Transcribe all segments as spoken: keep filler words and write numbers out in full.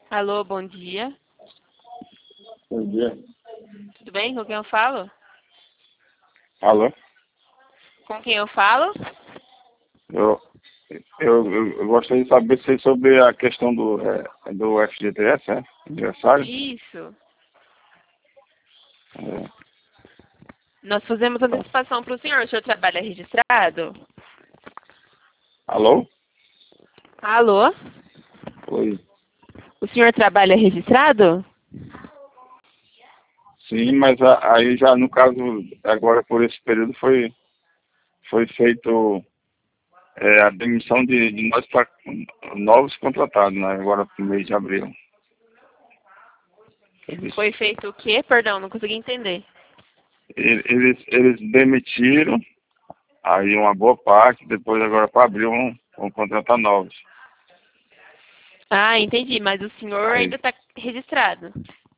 Alô, bom dia. Bom dia. Tudo bem? Com quem eu falo? Alô? Com quem eu falo? Eu, eu, eu, eu gostaria de saber se sobre a questão do, é, do F G T S, né? Aniversário. Isso. É. Nós fazemos antecipação para o senhor. O senhor trabalha registrado? Alô? Alô? Oi. O senhor trabalha registrado? Sim, mas a- aí já no caso, agora por esse período foi, foi feito é, a demissão de, de nós para novos contratados, né? Agora no mês de abril. Eles, Foi feito o quê? Perdão, não consegui entender. eles, eles demitiram, aí uma boa parte, depois agora para abril vão, vão contratar novos. Ah, entendi. Mas o senhor Aí ainda está registrado.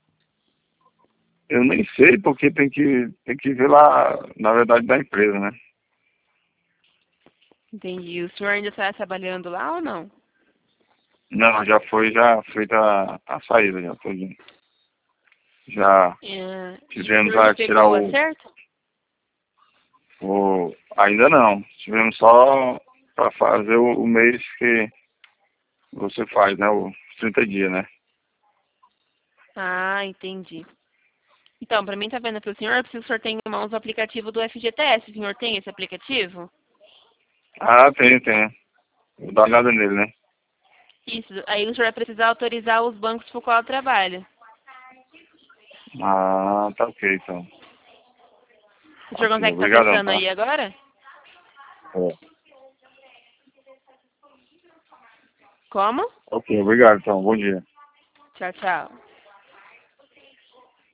eu nem sei, porque tem que, tem que ver lá, na verdade, da empresa, né? Entendi. O senhor ainda está trabalhando lá ou não? Não, já foi já feita a, a saída, já tô indo. Já É, e o tivemos senhor já a tirar pegou o o, acerto? o. Ainda não. Tivemos só para fazer o, o mês que você faz, né? Os trinta dias, né? Ah, entendi. Então, para mim tá vendo para o senhor, eu preciso que o senhor tenha em mãos o aplicativo do F G T S. O senhor tem esse aplicativo? Ah, tem, tem. Vou dar uma olhada nele, né? Isso. Aí o senhor vai precisar autorizar os bancos por qual trabalha. Ah, tá ok, então. O senhor Ok, consegue estar obrigadão, acessando tá? aí agora? É. Como? Ok, obrigado, então. Bom dia. Tchau, tchau.